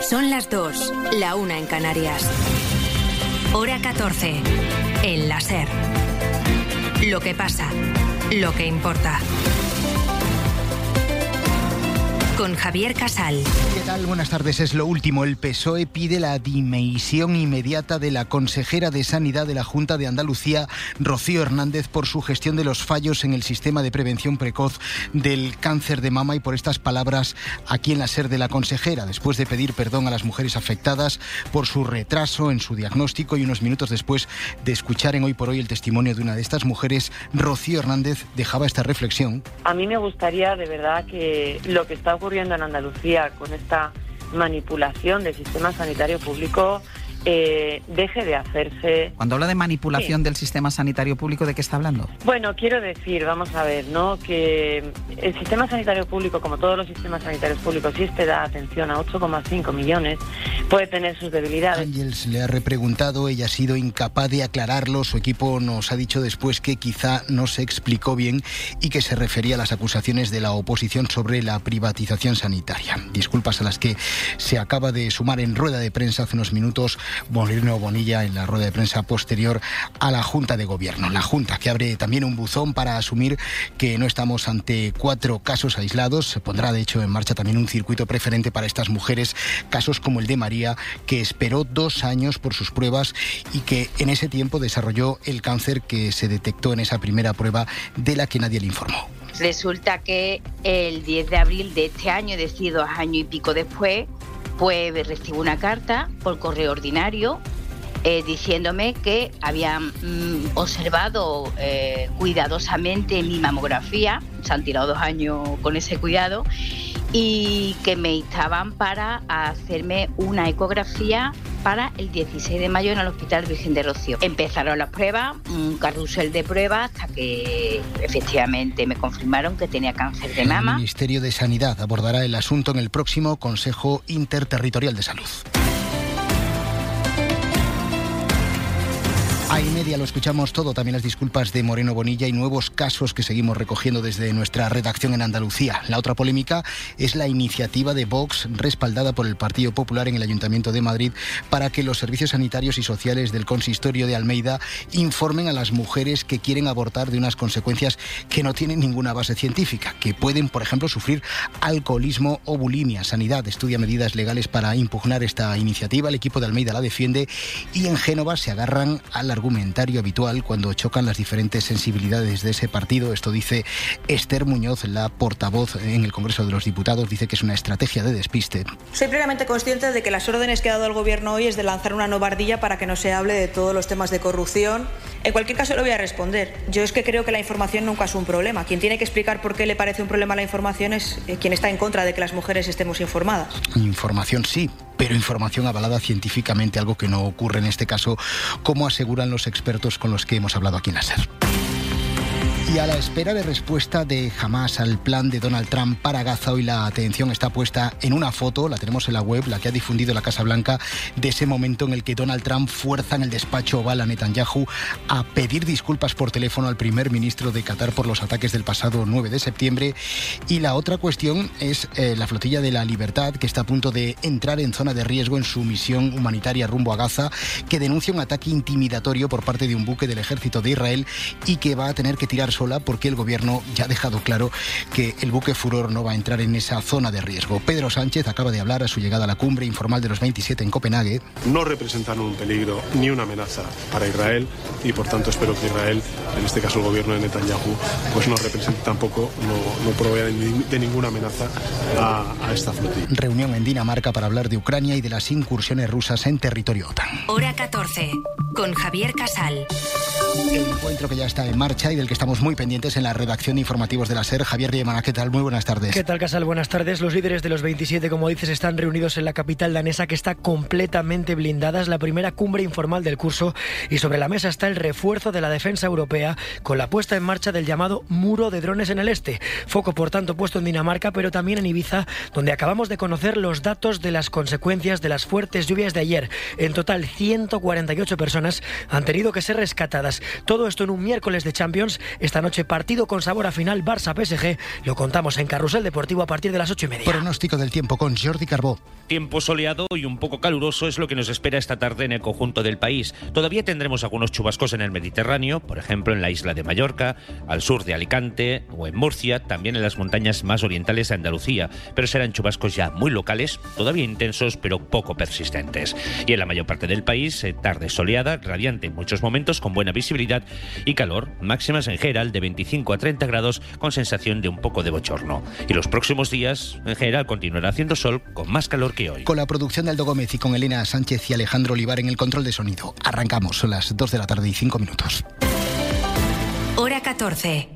Son las 2, la 1 en Canarias. Hora 14, en la SER. Lo que pasa, lo que importa. Con Javier Casal. ¿Qué tal? Buenas tardes. Es lo último. El PSOE pide la dimisión inmediata de la consejera de Sanidad de la Junta de Andalucía, Rocío Hernández, por su gestión de los fallos en el sistema de prevención precoz del cáncer de mama y por estas palabras aquí en la SER de la consejera, después de pedir perdón a las mujeres afectadas por su retraso en su diagnóstico y unos minutos después de escuchar en Hoy por Hoy el testimonio de una de estas mujeres, Rocío Hernández dejaba esta reflexión. A mí me gustaría de verdad que lo que está ocurriendo en Andalucía con esta manipulación del sistema sanitario público deje de hacerse. Cuando habla de manipulación del sistema sanitario público, ¿de qué está hablando? Bueno, quiero decir, vamos a ver, ¿no?, que el sistema sanitario público, como todos los sistemas sanitarios públicos, si este da atención a 8,5 millones, puede tener sus debilidades. Ángels le ha repreguntado, ella ha sido incapaz de aclararlo, su equipo nos ha dicho después que quizá no se explicó bien y que se refería a las acusaciones de la oposición sobre la privatización sanitaria. Disculpas a las que se acaba de sumar en rueda de prensa hace unos minutos Moreno Bonilla en la rueda de prensa posterior a la Junta de Gobierno. La Junta que abre también un buzón para asumir que no estamos ante 4 casos aislados. Se pondrá de hecho en marcha también un circuito preferente para estas mujeres, casos como el de María, que esperó 2 años por sus pruebas y que en ese tiempo desarrolló el cáncer que se detectó en esa primera prueba de la que nadie le informó. Resulta que el 10 de abril de este año, es decir, 2 años y pico después, pues recibo una carta por correo ordinario diciéndome que habían observado cuidadosamente mi mamografía, se han tirado 2 años con ese cuidado, y que me instaban para hacerme una ecografía para el 16 de mayo en el Hospital Virgen de Rocío. Empezaron las pruebas, un carrusel de pruebas, hasta que efectivamente me confirmaron que tenía cáncer de mama. El Ministerio de Sanidad abordará el asunto en el próximo Consejo Interterritorial de Salud. A y media lo escuchamos todo, también las disculpas de Moreno Bonilla y nuevos casos que seguimos recogiendo desde nuestra redacción en Andalucía. La otra polémica es la iniciativa de Vox, respaldada por el Partido Popular en el Ayuntamiento de Madrid, para que los servicios sanitarios y sociales del consistorio de Almeida informen a las mujeres que quieren abortar de unas consecuencias que no tienen ninguna base científica, que pueden, por ejemplo, sufrir alcoholismo o bulimia. Sanidad estudia medidas legales para impugnar esta iniciativa. El equipo de Almeida la defiende y en Génova se agarran al argumentario habitual cuando chocan las diferentes sensibilidades de ese partido. Esto dice Esther Muñoz, la portavoz en el Congreso de los Diputados, dice que es una estrategia de despiste. Soy plenamente consciente de que las órdenes que ha dado el Gobierno hoy es de lanzar una nueva ardilla para que no se hable de todos los temas de corrupción. En cualquier caso, le voy a responder. Yo es que creo que la información nunca es un problema. Quien tiene que explicar por qué le parece un problema la información es quien está en contra de que las mujeres estemos informadas. Información sí, pero información avalada científicamente, algo que no ocurre en este caso, como aseguran los expertos con los que hemos hablado aquí en la SER. Y a la espera de respuesta de Hamás al plan de Donald Trump para Gaza, hoy la atención está puesta en una foto, la tenemos en la web, la que ha difundido la Casa Blanca, de ese momento en el que Donald Trump fuerza en el despacho oval a Netanyahu a pedir disculpas por teléfono al primer ministro de Qatar por los ataques del pasado 9 de septiembre. Y la otra cuestión es la flotilla de la Libertad, que está a punto de entrar en zona de riesgo en su misión humanitaria rumbo a Gaza, que denuncia un ataque intimidatorio por parte de un buque del ejército de Israel y que va a tener que tirar sola porque el gobierno ya ha dejado claro que el buque Furor no va a entrar en esa zona de riesgo. Pedro Sánchez acaba de hablar a su llegada a la cumbre informal de los 27 en Copenhague. No representan un peligro ni una amenaza para Israel y por tanto espero que Israel, en este caso el gobierno de Netanyahu, pues no represente tampoco, no provea de ninguna amenaza a esta flotilla. Reunión en Dinamarca para hablar de Ucrania y de las incursiones rusas en territorio OTAN. Hora 14, con Javier Casal. El encuentro que ya está en marcha y del que estamos muy pendientes en la redacción de informativos de la SER. Javier Riemana, ¿qué tal? Muy buenas tardes. ¿Qué tal, Casal? Buenas tardes. Los líderes de los 27, como dices, están reunidos en la capital danesa, que está completamente blindada. Es la primera cumbre informal del curso y sobre la mesa está el refuerzo de la defensa europea con la puesta en marcha del llamado muro de drones en el este. Foco, por tanto, puesto en Dinamarca, pero también en Ibiza, donde acabamos de conocer los datos de las consecuencias de las fuertes lluvias de ayer. En total, 148 personas han tenido que ser rescatadas blindadas. Todo esto en un miércoles de Champions. Esta noche partido con sabor a final Barça-PSG. Lo contamos en Carrusel Deportivo a partir de las 8:30. Pronóstico del tiempo con Jordi Carbó. Tiempo soleado y un poco caluroso es lo que nos espera esta tarde en el conjunto del país. Todavía tendremos algunos chubascos en el Mediterráneo, por ejemplo en la isla de Mallorca, al sur de Alicante o en Murcia, también en las montañas más orientales de Andalucía, pero serán chubascos ya muy locales, todavía intensos pero poco persistentes. Y en la mayor parte del país, tarde soleada, radiante en muchos momentos, con buena visibilidad y calor, máximas en general de 25 a 30 grados con sensación de un poco de bochorno. Y los próximos días, en general, continuará haciendo sol con más calor que hoy. Con la producción de Aldo Gómez y con Elena Sánchez y Alejandro Olivar en el control de sonido. Arrancamos, son las 2 de la tarde y 5 minutos. Hora 14.